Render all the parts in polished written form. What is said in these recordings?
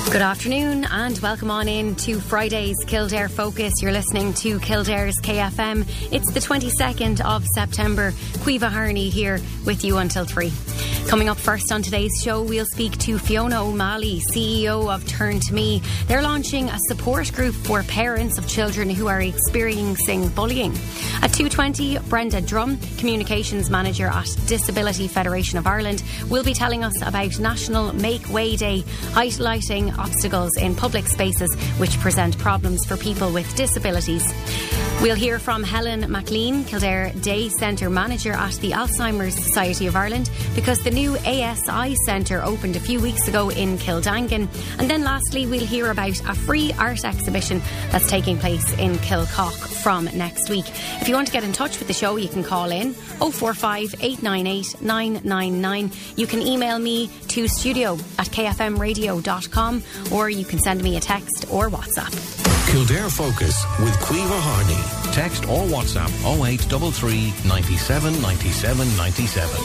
Good afternoon and welcome on in to Friday's Kildare Focus. You're listening to Kildare's KFM. It's the 22nd of September. Caoimhe Harney here with you until 3. Coming up first on today's show, we'll speak to Fiona O'Malley, CEO of Turn to Me. They're launching a support group for parents of children who are experiencing bullying. At 2:20, Brenda Drum, Communications Manager at Disability Federation of Ireland, will be telling us about National Make Way Day, highlighting obstacles in public spaces which present problems for people with disabilities. We'll hear from Helen McLean, Kildare Day Centre Manager at the Alzheimer's Society of Ireland, because the new ASI Centre opened a few weeks ago in Kildangan. And then lastly, we'll hear about a free art exhibition that's taking place in Kilcock from next week. If you want to get in touch with the show, you can call in 045 898 999. You can email me to studio@kfmradio.com, or you can send me a text or WhatsApp. Kildare Focus with Caoimhe Harney. Text or WhatsApp 0833 97 97 97.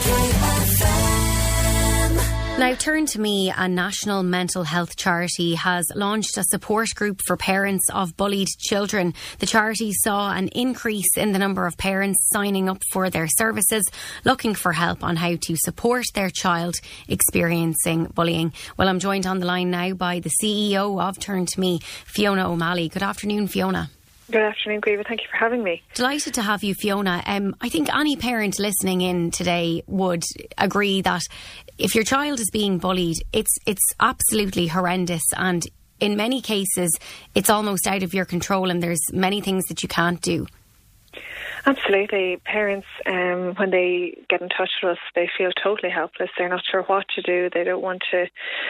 Now, Turn to Me, a national mental health charity, has launched a support group for parents of bullied children. The charity saw an increase in the number of parents signing up for their services, looking for help on how to support their child experiencing bullying. Well, I'm joined on the line now by the CEO of Turn to Me, Fiona O'Malley. Good afternoon, Fiona. Good afternoon, Caoimhe. Thank you for having me. Delighted to have you, Fiona. I think any parent listening in today would agree that if your child is being bullied, it's absolutely horrendous, and in many cases it's almost out of your control and there's many things that you can't do. Absolutely. Parents, when they get in touch with us, they feel totally helpless. They're not sure what to do. They don't want to,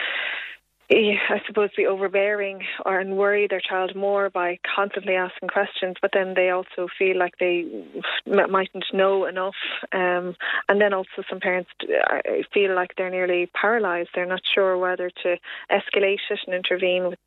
I suppose, be overbearing and worry their child more by constantly asking questions, but then they also feel like they mightn't know enough. And then also some parents feel like they're nearly paralysed. They're not sure whether to escalate it and intervene with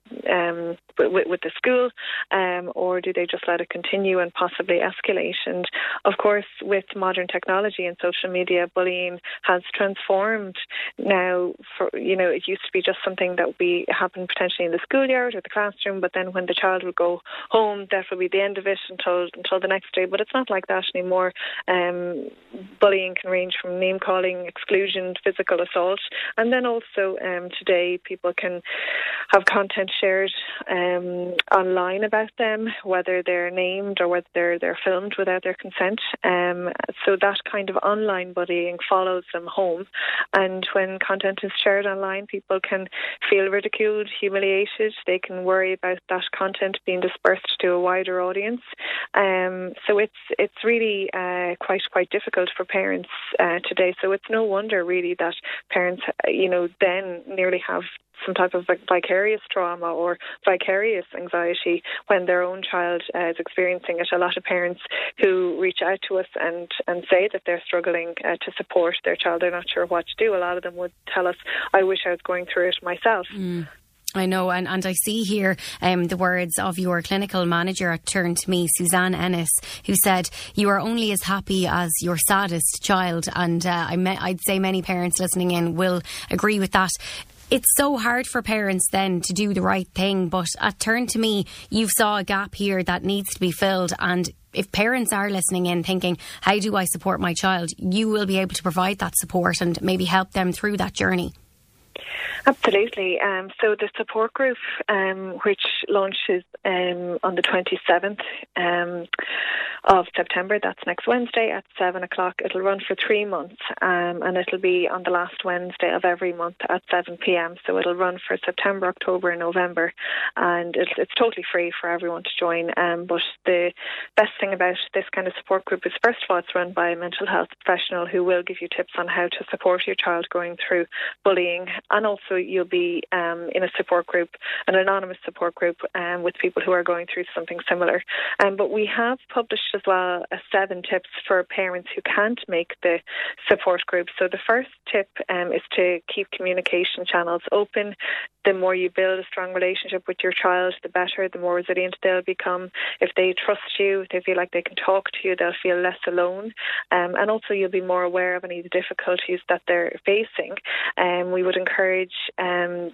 the school, or do they just let it continue and possibly escalate. And of course, with modern technology and social media, bullying has transformed now. It used to be just something that would happen potentially in the schoolyard or the classroom, but then when the child will go home, that will be the end of it until the next day. But it's not like that anymore. Bullying can range from name calling, exclusion, physical assault, and then also today people can have content shared online about them, whether they're named or whether they're filmed without their consent. So that kind of online bullying follows them home, and when content is shared online, people can feel ridiculed, humiliated. They can worry about that content being dispersed to a wider audience. So it's really quite difficult for parents today. So it's no wonder really that parents, then nearly have some type of vicarious trauma or vicarious anxiety when their own child is experiencing it. A lot of parents who reach out to us and say that they're struggling to support their child, they're not sure what to do. A lot of them would tell us, I wish I was going through it myself. I know, and I see here the words of your clinical manager at Turn to Me, Suzanne Ennis, who said, "You are only as happy as your saddest child." And I'd say many parents listening in will agree with that. It's so hard for parents then to do the right thing, but at Turn to Me, you've saw a gap here that needs to be filled, and if parents are listening in thinking, how do I support my child, you will be able to provide that support and maybe help them through that journey. Absolutely. So the support group, which launches on the 27th of September, that's next Wednesday at 7 o'clock. It'll run for 3 months, and it'll be on the last Wednesday of every month at 7 p.m. So it'll run for September, October and November, and it's totally free for everyone to join. But the best thing about this kind of support group is, first of all, it's run by a mental health professional who will give you tips on how to support your child going through bullying, and also you'll be in a support group, an anonymous support group with people who are going through something similar. But we have published as well 7 tips for parents who can't make the support group. So the first tip is to keep communication channels open. The more you build a strong relationship with your child, the better, the more resilient they'll become. If they trust you, if they feel like they can talk to you, they'll feel less alone. And also you'll be more aware of any of the difficulties that they're facing. We would encourage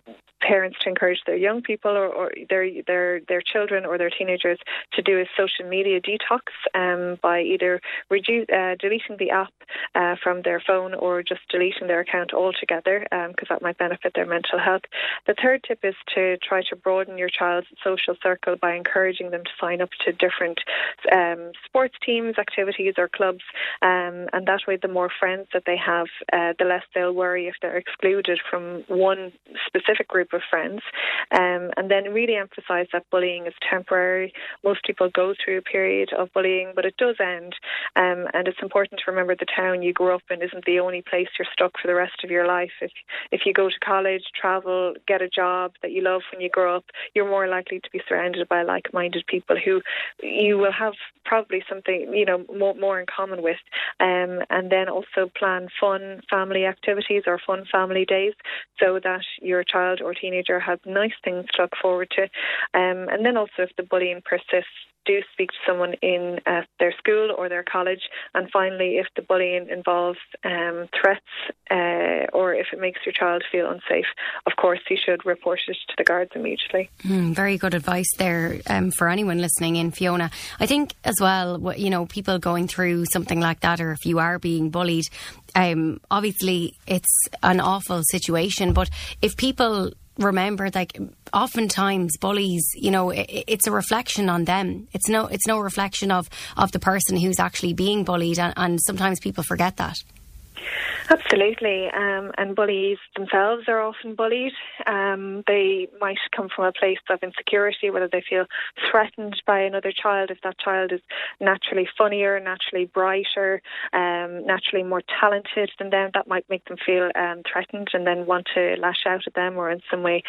parents to encourage their young people or their children or their teenagers to do a social media detox by either deleting the app from their phone or just deleting their account altogether, because that might benefit their mental health. The third tip is to try to broaden your child's social circle by encouraging them to sign up to different sports teams, activities or clubs, and that way the more friends that they have, the less they'll worry if they're excluded from one specific group of friends. And then really emphasise that bullying is temporary. Most people go through a period of bullying, but it does end, and it's important to remember the town you grew up in isn't the only place you're stuck for the rest of your life. If you go to college, travel, get a job that you love when you grow up, you're more likely to be surrounded by like-minded people who you will have probably something, more in common with. And then also plan fun family activities or fun family days so that your child or teenager have nice things to look forward to. And then also if the bullying persists, do speak to someone in their school or their college. And finally, if the bullying involves threats or if it makes your child feel unsafe, of course you should report it to the guards immediately. Very good advice there for anyone listening in, Fiona. I think as well, people going through something like that, or if you are being bullied, obviously it's an awful situation, but if people remember, like, oftentimes bullies, it's a reflection on them. It's no reflection of the person who's actually being bullied, and sometimes people forget that. Absolutely, and bullies themselves are often bullied. They might come from a place of insecurity, whether they feel threatened by another child. If that child is naturally funnier, naturally brighter, naturally more talented than them, that might make them feel threatened and then want to lash out at them or in some way,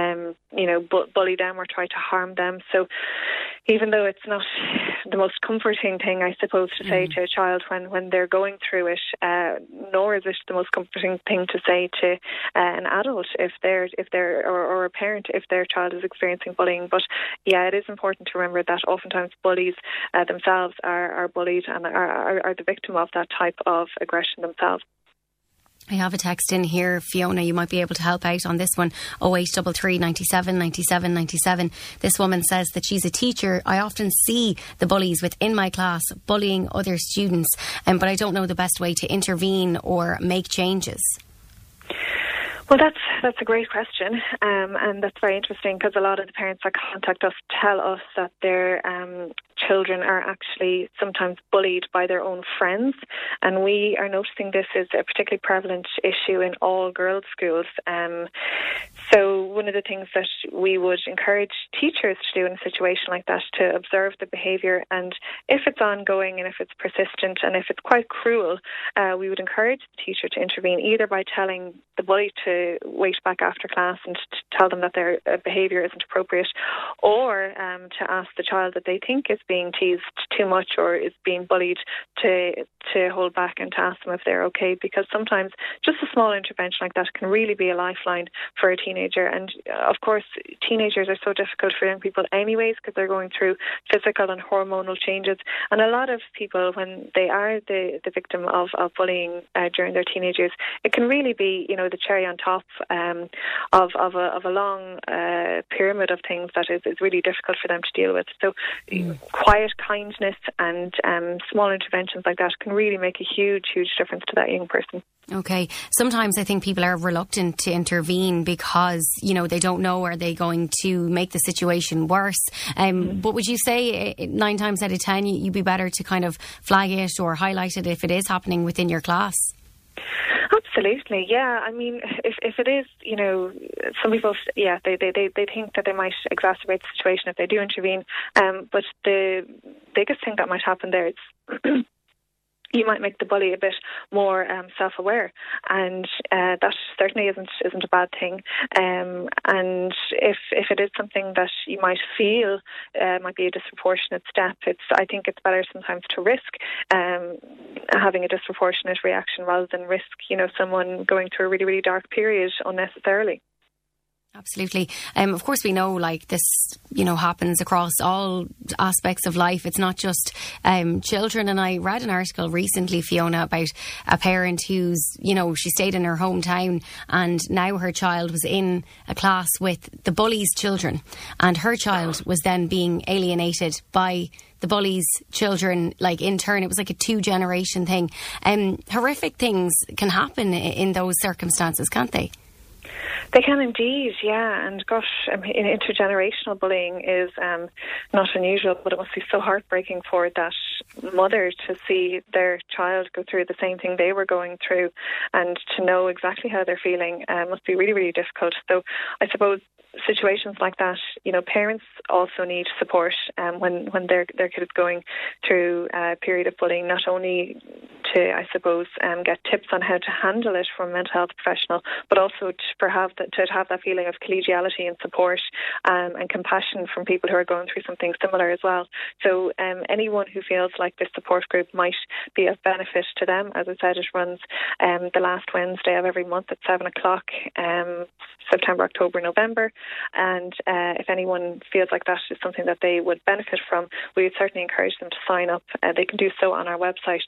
bully them or try to harm them. So even though it's not the most comforting thing, I suppose, to say to a child when they're going through it, nor is it the most comforting thing to say to an adult if they're or a parent if their child is experiencing bullying. But yeah, it is important to remember that oftentimes bullies themselves are bullied and are the victim of that type of aggression themselves. I have a text in here, Fiona, you might be able to help out on this one. 0833 97 97 97. This woman says that she's a teacher. I often see the bullies within my class bullying other students, but I don't know the best way to intervene or make changes. Well, that's a great question, and that's very interesting because a lot of the parents that contact us tell us that their children are actually sometimes bullied by their own friends, and we are noticing this is a particularly prevalent issue in all girls' schools. So one of the things that we would encourage teachers to do in a situation like that, to observe the behaviour, and if it's ongoing and if it's persistent and if it's quite cruel, we would encourage the teacher to intervene, either by telling the bully to wait back after class and to tell them that their behaviour isn't appropriate, or to ask the child that they think is being teased too much or is being bullied to hold back and to ask them if they're okay, because sometimes just a small intervention like that can really be a lifeline for a teenager. And of course teenagers are so difficult for young people anyways because they're going through physical and hormonal changes, and a lot of people, when they are the victim of bullying during their teenage years, it can really be the cherry on top of a long pyramid of things that is really difficult for them to deal with. So quiet kindness and small interventions like that can really make a huge difference to that young person. Okay. Sometimes I think people are reluctant to intervene because, they don't know, are they going to make the situation worse? But would you say 9 times out of 10 you'd be better to kind of flag it or highlight it if it is happening within your class? Absolutely, yeah. I mean, if it is, some people, they think that they might exacerbate the situation if they do intervene. But the biggest thing that might happen there is you might make the bully a bit more self-aware, and that certainly isn't a bad thing. And if it is something that you might feel might be a disproportionate step, I think it's better sometimes to risk having a disproportionate reaction rather than risk someone going through a really, really dark period unnecessarily. Absolutely. Of course, we know this, happens across all aspects of life. It's not just children. And I read an article recently, Fiona, about a parent who's, she stayed in her hometown and now her child was in a class with the bullies' children, and her child was then being alienated by the bullies' children, in turn. It was like a 2-generation thing. Horrific things can happen in those circumstances, can't they? They can indeed, yeah. And gosh, intergenerational bullying is not unusual, but it must be so heartbreaking for that mother to see their child go through the same thing they were going through, and to know exactly how they're feeling must be really, really difficult. So I suppose situations like that, parents also need support when their kid is going through a period of bullying, not only to, I suppose, get tips on how to handle it from a mental health professional, but also to have that feeling of collegiality and support and compassion from people who are going through something similar as well. So anyone who feels like this support group might be of benefit to them, as I said, it runs the last Wednesday of every month at 7 o'clock, September, October, November. And if anyone feels like that is something that they would benefit from, we would certainly encourage them to sign up. They can do so on our website,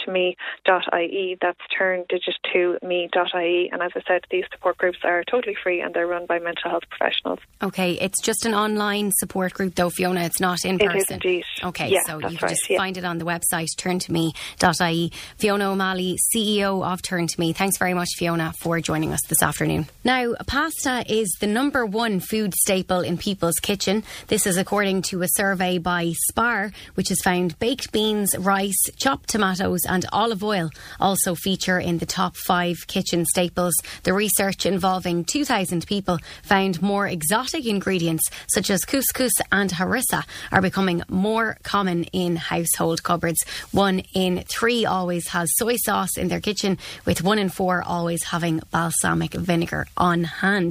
turntome.ie. That's turn2me.ie. And as I said, these support groups are totally free and they're run by mental health professionals. Okay, it's just an online support group though, Fiona, it's not in person. It is indeed. Okay, yeah, so you can just find it on the website, turntome.ie. Fiona O'Malley, CEO of Turn to Me. Thanks very much, Fiona, for joining us this afternoon. Now, pasta is the number one food staple in people's kitchen. This is according to a survey by Spar, which has found baked beans, rice, chopped tomatoes and olive oil also feature in the top 5 kitchen staples. The research involving 2,000 people found more exotic ingredients such as couscous and harissa are becoming more common in household cupboards. 1 in 3 always has soy sauce in their kitchen, with 1 in 4 always having balsamic vinegar on hand.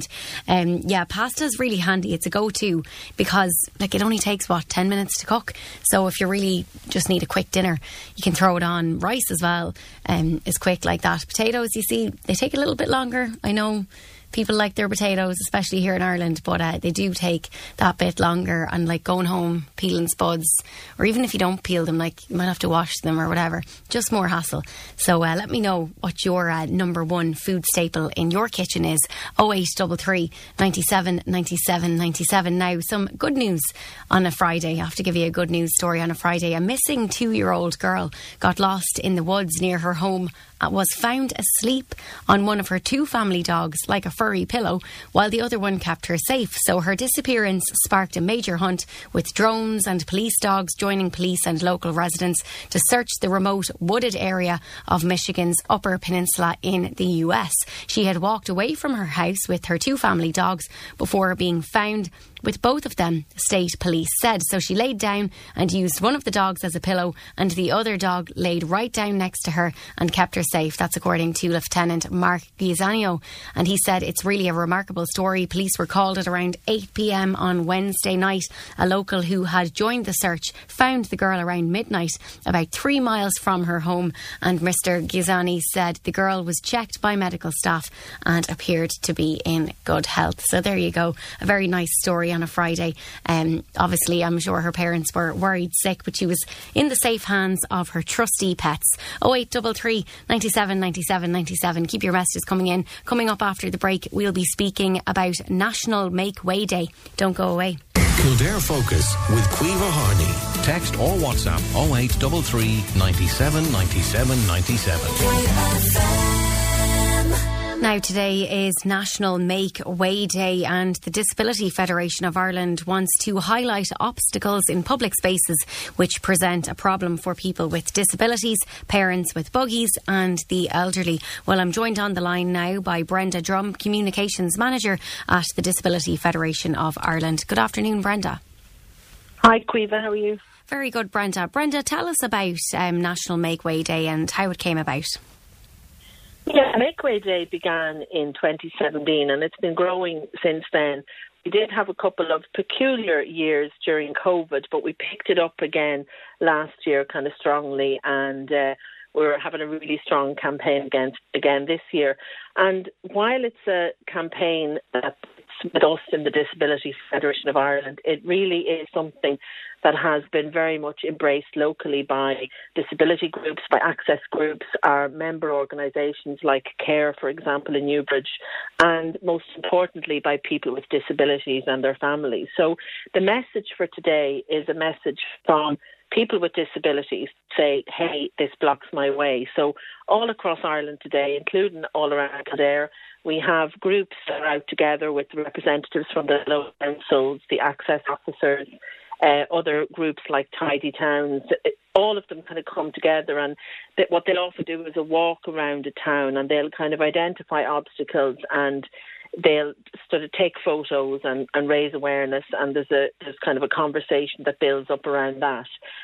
Pasta is really handy. It's a go-to because it only takes 10 minutes to cook. So if you really just need a quick dinner, you can throw it on. Rice as well is quick like that. Potatoes, you see, they take a little bit longer. I know people like their potatoes, especially here in Ireland, but they do take that bit longer, and going home, peeling spuds, or even if you don't peel them, you might have to wash them or whatever, just more hassle. So let me know what your number one food staple in your kitchen is. 0833 97 97 97. Now, some good news on a Friday. I have to give you a good news story on a Friday. A missing 2-year-old girl got lost in the woods near her home, was found asleep on one of her 2 family dogs like a furry pillow, while the other one kept her safe. So her disappearance sparked a major hunt, with drones and police dogs joining police and local residents to search the remote wooded area of Michigan's Upper Peninsula in the US. She had walked away from her house with her 2 family dogs before being found with both of them, state police said. So she laid down and used one of the dogs as a pillow, and the other dog laid right down next to her and kept her safe. That's according to Lieutenant Mark Giazzano, and he said it's really a remarkable story. Police were called at around 8 p.m. on Wednesday night. A local who had joined the search found the girl around midnight about 3 miles from her home, and Mr. Giazzani said the girl was checked by medical staff and appeared to be in good health. So there you go, a very nice story on a Friday. Obviously, I'm sure her parents were worried sick, but she was in the safe hands of her trusty pets. 0833 97 97 97. Keep your messages coming in. Coming up after the break, we'll be speaking about National Make Way Day. Don't go away. Kildare Focus with Caoimhe Harney. Text or WhatsApp 0833 97 97 97. Now, today is National Make Way Day, and the Disability Federation of Ireland wants to highlight obstacles in public spaces which present a problem for people with disabilities, parents with buggies and the elderly. Well, I'm joined on the line now by Brenda Drum, Communications Manager at the Disability Federation of Ireland. Good afternoon, Brenda. Hi, Caoimhe, how are you? Very good, Brenda. Brenda, tell us about National Make Way Day and how it came about. Yeah, Make Way Day began in 2017 and it's been growing since then. We did have a couple of peculiar years during COVID, but we picked it up again last year kind of strongly, and we're having a really strong campaign again this year. And while it's a campaign that puts with us in the Disability Federation of Ireland. It really is something that has been very much embraced locally by disability groups, by access groups, our member organisations like CARE, for example, in Newbridge, and most importantly by people with disabilities and their families. So the message for today is a message from people with disabilities say, hey, this blocks my way. So all across Ireland today, including all around Kildare, we have groups that are out together with representatives from the local councils, the access officers, other groups like Tidy Towns. All of them kind of come together, and what they'll often do is a walk around a town, and they'll kind of identify obstacles, and they'll sort of take photos and raise awareness, and there's kind of a conversation that builds up around that.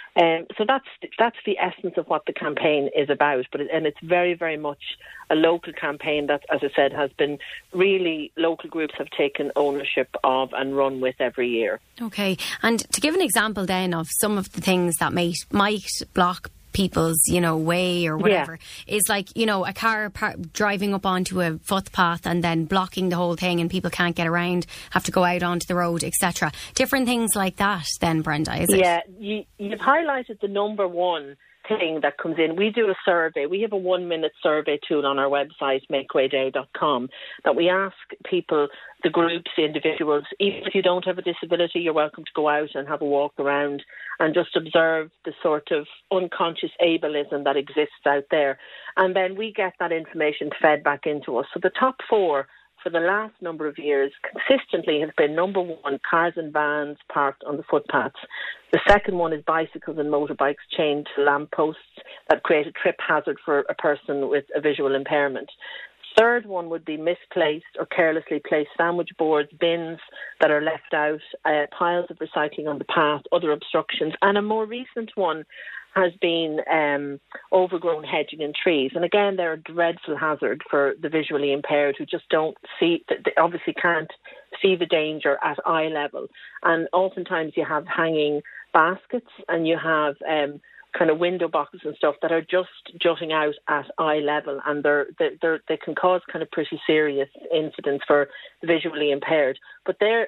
So that's the essence of what the campaign is about. And it's very, very much a local campaign that, as I said, has been really local groups have taken ownership of and run with every year. Okay, and to give an example then of some of the things that might block people's, way or whatever, is like, a car driving up onto a footpath and then blocking the whole thing and people can't get around, have to go out onto the road, etc. Different things like that then, Brenda, is it? Yeah, you've highlighted the number one thing that comes in. We do a survey. We have a 1-minute survey tool on our website, makewayday.com, that we ask people, the groups, the individuals, even if you don't have a disability, you're welcome to go out and have a walk around and just observe the sort of unconscious ableism that exists out there. And then we get that information fed back into us. So the top 4 for the last number of years consistently has been, number 1, cars and vans parked on the footpaths. The second one is bicycles and motorbikes chained to lampposts that create a trip hazard for a person with a visual impairment. Third one would be misplaced or carelessly placed sandwich boards, bins that are left out, piles of recycling on the path, other obstructions. And a more recent one has been overgrown hedging and trees. And again, they're a dreadful hazard for the visually impaired who just don't see, they obviously can't see the danger at eye level. And oftentimes you have hanging baskets and you have kind of window boxes and stuff that are just jutting out at eye level, and they can cause kind of pretty serious incidents for the visually impaired. But they're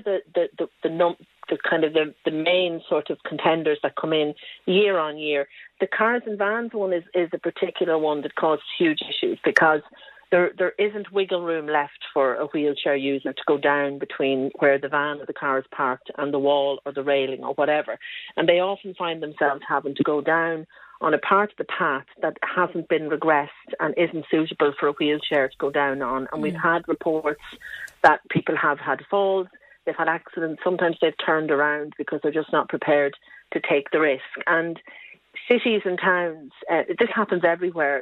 the main sort of contenders that come in year on year. The cars and vans one is a particular one that causes huge issues because there isn't wiggle room left for a wheelchair user to go down between where the van or the car is parked and the wall or the railing or whatever. And they often find themselves having to go down on a part of the path that hasn't been regressed and isn't suitable for a wheelchair to go down on. And we've had reports that people have had falls, they've had accidents, sometimes they've turned around because they're just not prepared to take the risk. And cities and towns, this happens everywhere.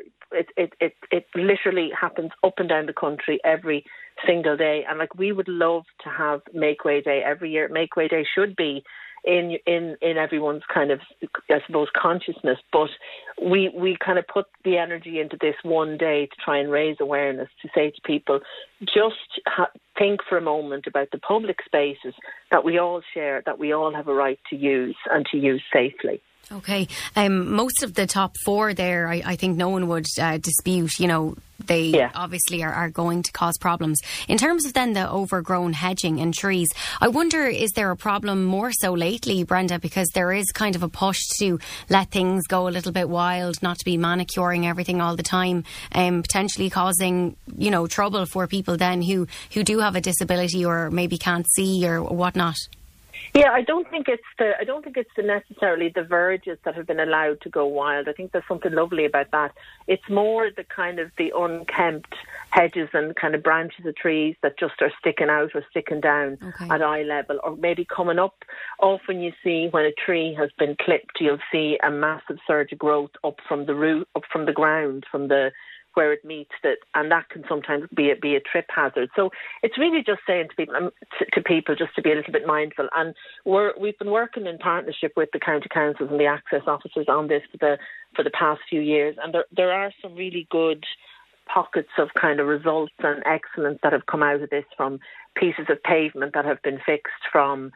It literally happens up and down the country every single day. And we would love to have Make Way Day every year. Make Way Day should be in everyone's kind of, I suppose, consciousness. But we kind of put the energy into this one day to try and raise awareness, to say to people, just think for a moment about the public spaces that we all share, that we all have a right to use and to use safely. Okay. Most of the top 4 there, I think no one would dispute, they obviously are going to cause problems. In terms of then the overgrown hedging and trees, I wonder, is there a problem more so lately, Brenda, because there is kind of a push to let things go a little bit wild, not to be manicuring everything all the time, potentially causing, trouble for people then who do have a disability or maybe can't see or whatnot? Yeah, I don't think it's necessarily the verges that have been allowed to go wild. I think there's something lovely about that. It's more the kind of the unkempt hedges and kind of branches of trees that just are sticking out or sticking down at eye level, or maybe coming up. Often you see when a tree has been clipped, you'll see a massive surge of growth up from the root, up from the ground, from the where it meets that, and that can sometimes be a trip hazard. So it's really just saying to people just to be a little bit mindful. And we've been working in partnership with the county councils and the access officers on this for the past few years, and there are some really good pockets of kind of results and excellence that have come out of this, from pieces of pavement that have been fixed, from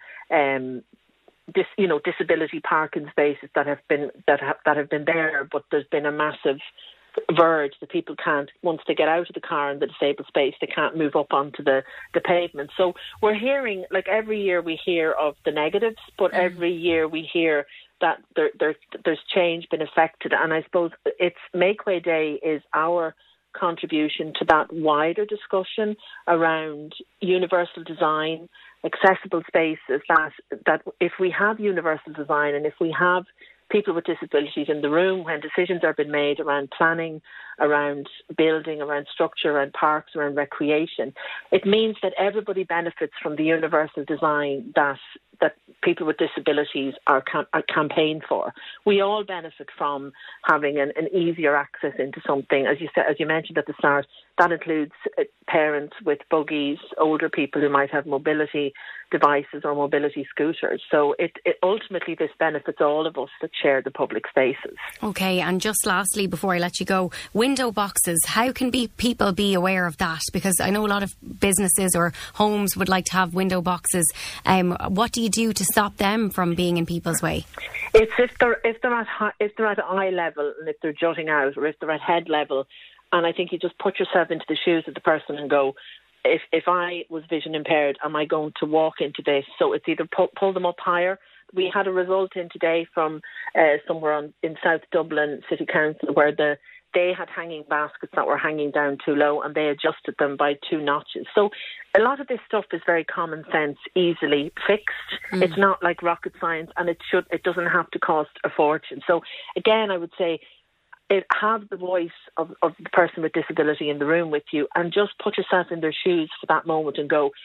disability parking spaces that have been there, but there's been a massive verge that people can't, once they get out of the car in the disabled space, they can't move up onto the pavement. So we're hearing, like every year we hear of the negatives, but every year we hear that there's change been affected. And I suppose it's Make Way Day is our contribution to that wider discussion around universal design, accessible spaces, that if we have universal design and if we have people with disabilities in the room when decisions are being made around planning, around building, around structure, around parks, around recreation, it means that everybody benefits from the universal design that people with disabilities are campaign for. We all benefit from having an easier access into something. As you mentioned at the start, that includes parents with buggies, older people who might have mobility devices or mobility scooters. So it ultimately this benefits all of us that share the public spaces. Okay, and just lastly, before I let you go, window boxes, how can people be aware of that? Because I know a lot of businesses or homes would like to have window boxes. What do you do to stop them from being in people's way? It's if they're at eye level and if they're jutting out, or if they're at head level. And I think you just put yourself into the shoes of the person and go, if I was vision impaired, am I going to walk into this? So it's either pull them up higher. We had a result in today from somewhere in South Dublin City Council where they had hanging baskets that were hanging down too low and they adjusted them by 2 notches. So a lot of this stuff is very common sense, easily fixed. It's not like rocket science, and it doesn't have to cost a fortune. So again, I would say, have the voice of the person with disability in the room with you, and just put yourself in their shoes for that moment and go,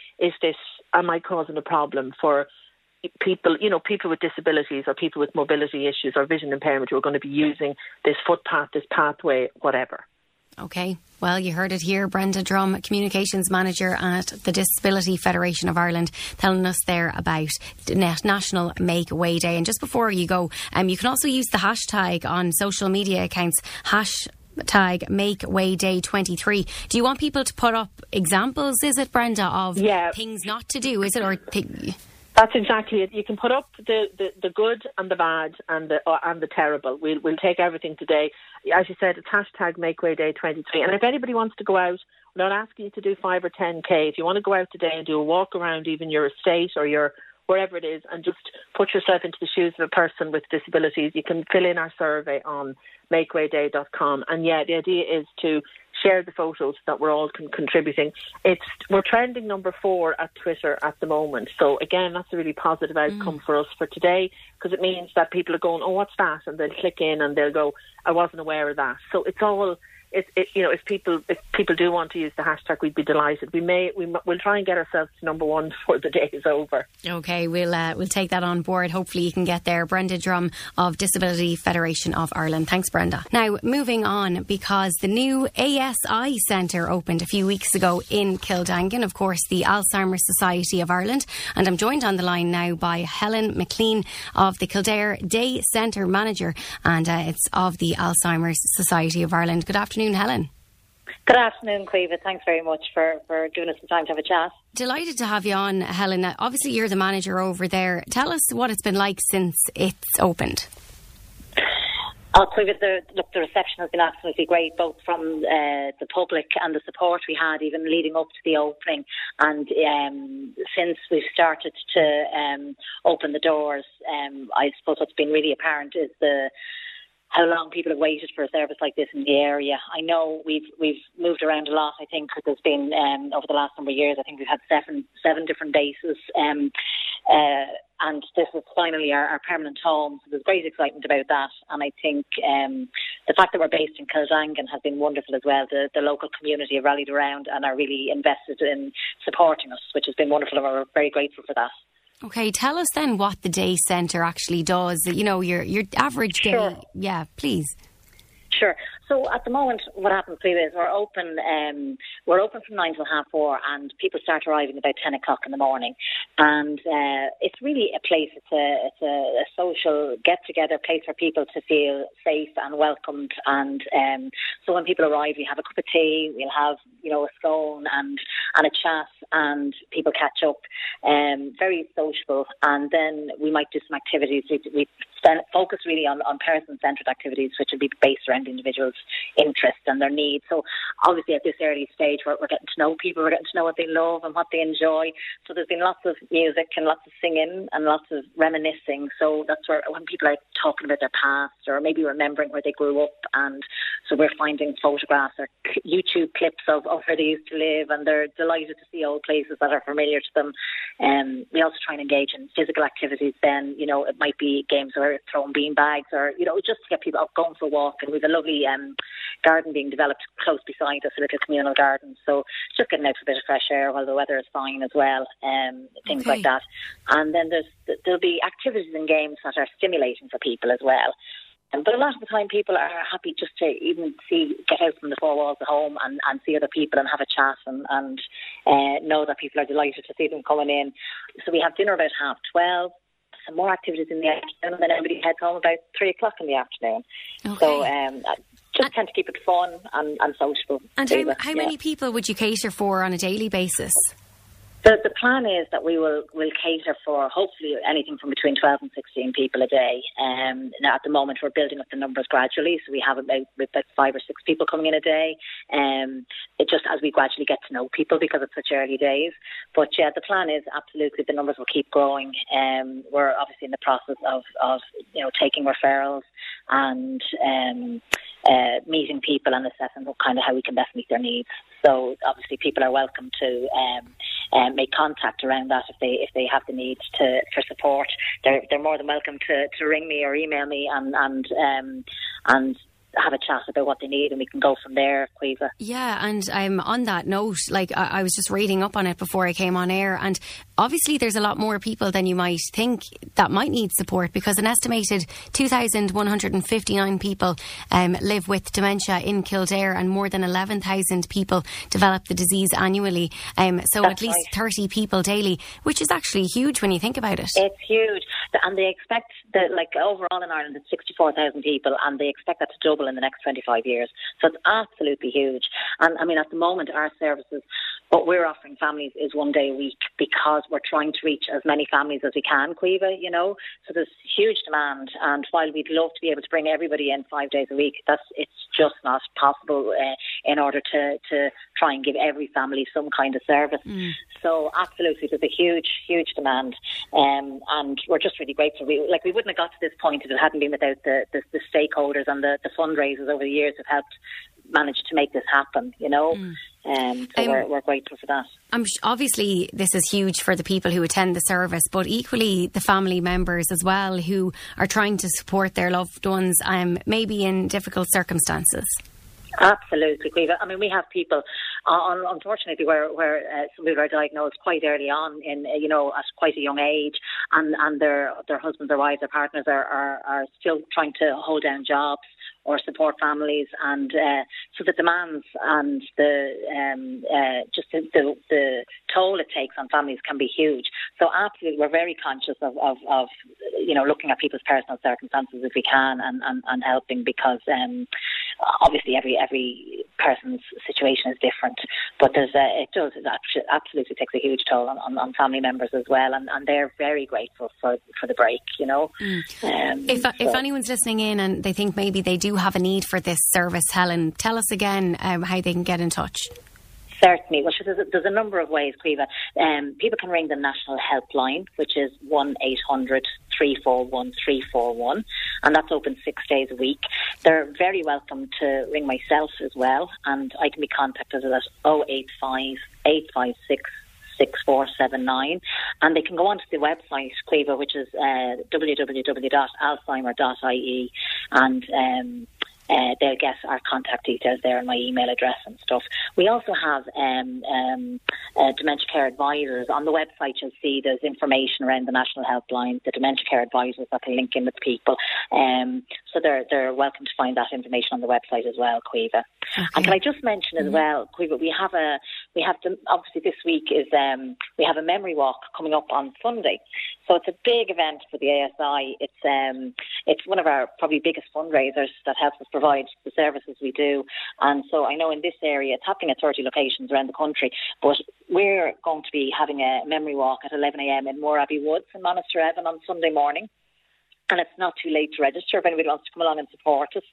am I causing a problem for people, people with disabilities or people with mobility issues or vision impairment who are going to be using this footpath, this pathway, whatever. Okay, well, you heard it here. Brenda Drum, Communications Manager at the Disability Federation of Ireland, telling us there about National Make Way Day. And just before you go, you can also use the hashtag on social media accounts, hashtag Make Way Day 23. Do you want people to put up examples, is it, Brenda, of things not to do, is it? That's exactly it. You can put up the good and the bad and the terrible. We'll take everything today. As you said, it's hashtag Make Way Day 23. And if anybody wants to go out, we're not asking you to do 5 or 10K. If you want to go out today and do a walk around even your estate or your wherever it is, and just put yourself into the shoes of a person with disabilities, you can fill in our survey on makewayday.com. And the idea is to share the photos that we're all contributing. We're trending number 4 at Twitter at the moment. So again, that's a really positive outcome for us for today, because it means that people are going, oh, what's that? And they'll click in and they'll go, I wasn't aware of that. So it's all, if people do want to use the hashtag, we'd be delighted. We'll try and get ourselves to number 1 before the day is over. Okay, we'll take that on board. Hopefully you can get there. Brenda Drum of Disability Federation of Ireland. Thanks, Brenda. Now, moving on, because the new ASI Centre opened a few weeks ago in Kildangan, of course, the Alzheimer's Society of Ireland. And I'm joined on the line now by Helen McLean of the Kildare Day Centre Manager, and it's of the Alzheimer's Society of Ireland. Good afternoon, Helen. Good afternoon, Caoimhe. Thanks very much for giving us some time to have a chat. Delighted to have you on, Helen. Obviously, you're the manager over there. Tell us what it's been like since it's opened. Caoimhe, the reception has been absolutely great, both from the public and the support we had even leading up to the opening. And since we've started to open the doors, I suppose what's been really apparent is how long people have waited for a service like this in the area. I know we've moved around a lot. I think there's been, over the last number of years, I think we've had seven different bases. And this is finally our permanent home. So there's great excitement about that. And I think the fact that we're based in Kildangan has been wonderful as well. The local community have rallied around and are really invested in supporting us, which has been wonderful, and we're very grateful for that. Okay, tell us then what the day centre actually does. Your average day. Sure. Yeah, please. Sure. So at the moment, what happens is we're open from 9 till 4:30, and people start arriving about 10 o'clock in the morning. And it's really a place. It's a social get-together place for people to feel safe and welcomed. And so when people arrive, we have a cup of tea, we'll have a scone and a chat, and people catch up. Very sociable, and then we might do some activities. We focus really on person-centred activities, which would be based around individuals' interests and their needs. So obviously at this early stage, we're getting to know people, we're getting to know what they love and what they enjoy. So there's been lots of music and lots of singing and lots of reminiscing. So that's where when people are talking about their past or maybe remembering where they grew up, and so we're finding photographs or YouTube clips of where they used to live, and they're delighted to see old places that are familiar to them. We also try and engage in physical activities then, it might be games where throwing bean bags or, just to get people out going for a walk. And we've a lovely garden being developed close beside us, a little communal garden. So just getting out for a bit of fresh air while the weather is fine as well, things like that. And then there'll be activities and games that are stimulating for people as well. But a lot of the time people are happy just to even get out from the four walls of home and see other people and have a chat and know that people are delighted to see them coming in. So we have dinner about 12:30, some more activities in the afternoon, and then everybody heads home about 3 o'clock in the afternoon. Okay. So just tend to keep it fun and sociable. And how many people would you cater for on a daily basis? The plan is that we'll cater for hopefully anything from between 12 and 16 people a day. Now at the moment we're building up the numbers gradually, so we have about 5 or 6 people coming in a day. It just as we gradually get to know people because it's such early days. But yeah, the plan is absolutely the numbers will keep growing. We're obviously in the process of taking referrals and meeting people and assessing how we can best meet their needs. So obviously people are welcome to make contact around that if they have the need for support. They're more than welcome to ring me or email me and have a chat about what they need, and we can go from there, Caoimhe. Yeah, and on that note, I was just reading up on it before I came on air, and obviously there's a lot more people than you might think that might need support, because an estimated 2,159 people live with dementia in Kildare, and more than 11,000 people develop the disease annually. So that's at least 30 people daily, which is actually huge when you think about it. It's huge, and they expect that overall in Ireland it's 64,000 people, and they expect that to double in the next 25 years. So it's absolutely huge. And I mean, at the moment, our services, what we're offering families is 1 day a week, because we're trying to reach as many families as we can, Caoimhe, So there's huge demand. And while we'd love to be able to bring everybody in 5 days a week, it's just not possible in order to try and give every family some kind of service. So absolutely, there's a huge, huge demand. And we're just really grateful. We wouldn't have got to this point if it hadn't been without the stakeholders and the fundraisers over the years have helped manage to make this happen, So we're grateful for that. Obviously, this is huge for the people who attend the service, but equally the family members as well who are trying to support their loved ones, maybe in difficult circumstances. Absolutely, Caoimhe. I mean, we have people, unfortunately, where some people are diagnosed quite early on, at quite a young age, and their husbands or wives or partners are still trying to hold down jobs or support families, and so the demands and the toll it takes on families can be huge. So absolutely, we're very conscious of looking at people's personal circumstances if we can and helping, because obviously every person's situation is different, but it absolutely takes a huge toll on family members as well, and they're very grateful for the break, If anyone's listening in and they think maybe they do have a need for this service, Helen, tell us again how they can get in touch. Certainly. Well, there's a number of ways, Caoimhe. People can ring the National Helpline, which is 1-800-341-341, and that's open 6 days a week. They're very welcome to ring myself as well, and I can be contacted at 085 856 6479, and they can go onto the website, Caoimhe, which is www.alzheimer.ie, and they'll get our contact details there and my email address and stuff. We also have dementia care advisors. On the website you'll see there's information around the National Helpline, the dementia care advisors that can link in with people. So they're welcome to find that information on the website as well, Caoimhe. Okay. And can I just mention as well, Caoimhe, we have obviously this week is we have a memory walk coming up on Sunday. So it's a big event for the ASI. It's one of our probably biggest fundraisers that helps us provide the services we do. And so I know in this area it's happening at 30 locations around the country, but we're going to be having a memory walk at 11 a.m. in Moorabbey Woods in Monasterevin on Sunday morning. And it's not too late to register if anybody wants to come along and support us.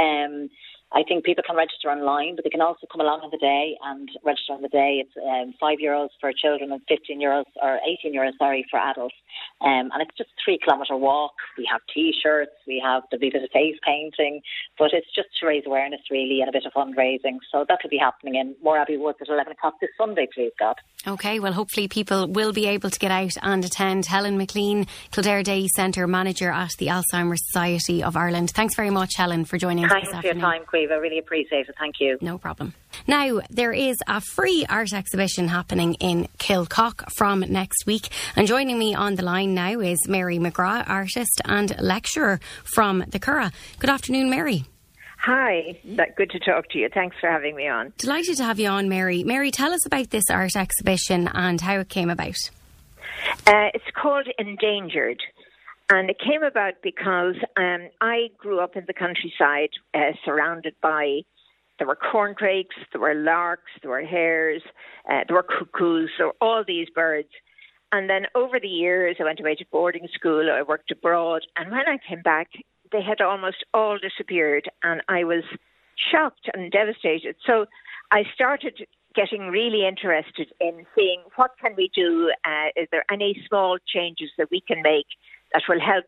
I think people can register online, but they can also come along on the day and register on the day. It's €5 for children and €18 for adults. And it's just a 3-kilometre walk. We have T-shirts, there'll be a bit of face painting, but it's just to raise awareness really and a bit of fundraising. So that will be happening in Moorabbey Woods at 11 o'clock this Sunday, please God. OK, well hopefully people will be able to get out and attend. Helen McLean, Kildare Day Centre Manager at the Alzheimer's Society of Ireland. Thanks very much, Helen, for joining us this afternoon. Thanks for your time, Quiva. I really appreciate it. Thank you. No problem. Now, there is a free art exhibition happening in Kilcock from next week. And joining me on the line now is Mary McGrath, artist and lecturer from the Curragh. Good afternoon, Mary. Hi, good to talk to you. Thanks for having me on. Delighted to have you on, Mary. Mary, tell us about this art exhibition and how it came about. It's called Endangered. And it came about because I grew up in the countryside, surrounded by, there were corncrakes, there were larks, there were hares, there were cuckoos, there were all these birds. And then over the years, I went away to boarding school, I worked abroad, and when I came back, they had almost all disappeared, and I was shocked and devastated. So I started getting really interested in seeing what can we do, is there any small changes that we can make that will help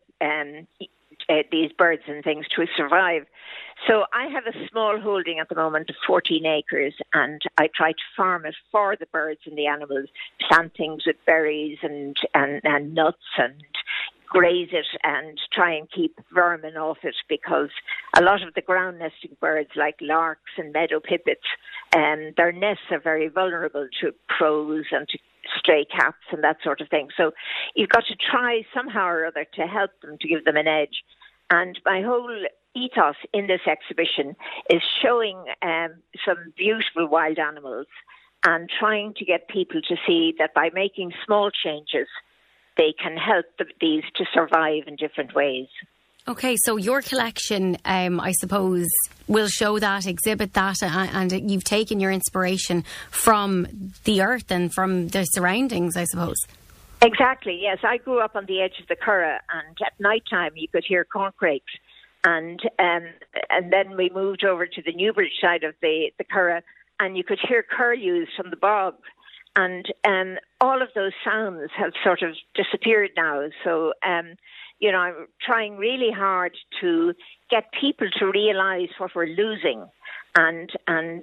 these birds and things to survive. So I have a small holding at the moment of 14 acres, and I try to farm it for the birds and the animals, plant things with berries and nuts and graze it and try and keep vermin off it, because a lot of the ground nesting birds like larks and meadow pipits, their nests are very vulnerable to crows and to stray cats and that sort of thing. So you've got to try somehow or other to help them, to give them an edge. And my whole ethos in this exhibition is showing some beautiful wild animals and trying to get people to see that by making small changes, they can help these to survive in different ways. OK, so your collection, I suppose, will show that, exhibit that, and you've taken your inspiration from the earth and from the surroundings, I suppose. Exactly, yes. I grew up on the edge of the Curragh, and at night time you could hear corncrakes. And then we moved over to the Newbridge side of the Curragh, and you could hear curlews from the bog. And all of those sounds have sort of disappeared now. So, I'm trying really hard to get people to realise what we're losing. And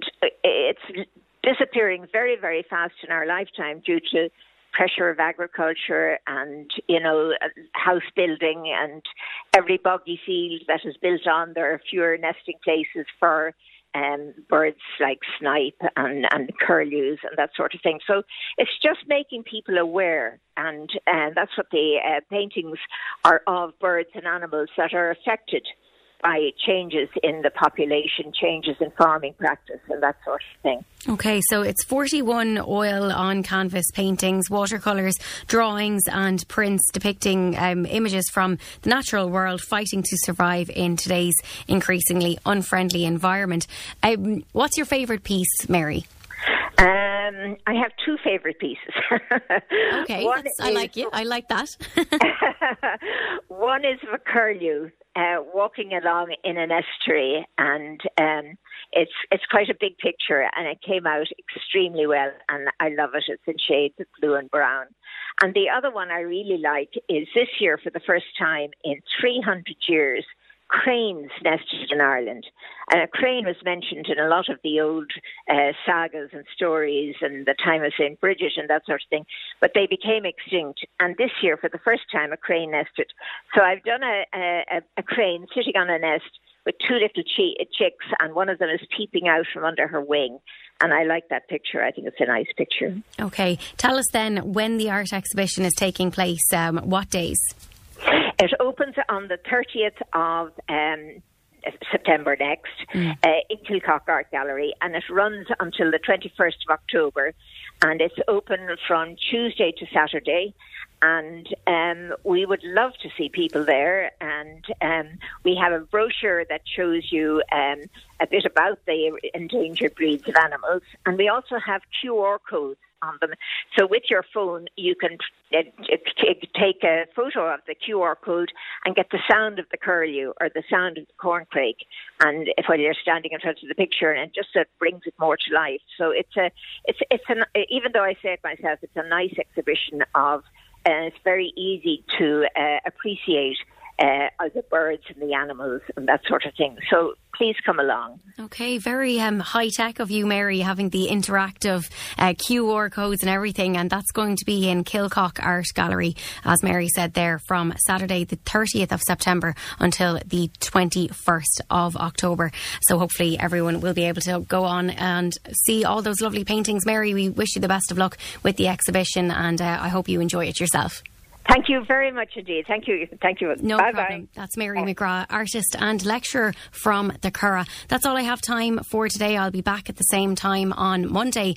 it's disappearing very, very fast in our lifetime due to pressure of agriculture and, house building, and every boggy field that is built on, there are fewer nesting places for birds like snipe and curlews and that sort of thing. So it's just making people aware, and that's what the paintings are of, birds and animals that are affected by changes in the population, changes in farming practice and that sort of thing. OK, so it's 41 oil on canvas paintings, watercolours, drawings and prints depicting images from the natural world fighting to survive in today's increasingly unfriendly environment. What's your favourite piece, Mary? I have two favourite pieces. OK, I like it. I like that. One is of a curlew walking along in an estuary, and it's quite a big picture, and it came out extremely well, and I love it. It's in shades of blue and brown. And the other one I really like is this year, for the first time in 300 years, cranes nested in Ireland. And a crane was mentioned in a lot of the old sagas and stories and the time of St. Bridget and that sort of thing, but they became extinct. And this year, for the first time, a crane nested. So I've done a crane sitting on a nest with two little chicks, and one of them is peeping out from under her wing. And I like that picture. I think it's a nice picture. OK. Tell us then when the art exhibition is taking place, what days? It opens on the 30th of September next in Kilcock Art Gallery, and it runs until the 21st of October, and it's open from Tuesday to Saturday, And we would love to see people there. And we have a brochure that shows you a bit about the endangered breeds of animals. And we also have QR codes on them. So with your phone, you can take a photo of the QR code and get the sound of the curlew or the sound of the corncrake. And if while you're standing in front of the picture, and it just brings it more to life. So it's even though I say it myself, it's a nice exhibition of. It's very easy to appreciate the birds and the animals and that sort of thing. So please come along. Okay, very high tech of you, Mary, having the interactive QR codes and everything, and that's going to be in Kilcock Art Gallery, as Mary said there, from Saturday the 30th of September until the 21st of October. So hopefully everyone will be able to go on and see all those lovely paintings. Mary, we wish you the best of luck with the exhibition, and I hope you enjoy it yourself. Thank you very much indeed. Thank you. No Bye-bye. problem. That's Mary McGrath, artist and lecturer from the Curragh. That's all I have time for today. I'll be back at the same time on Monday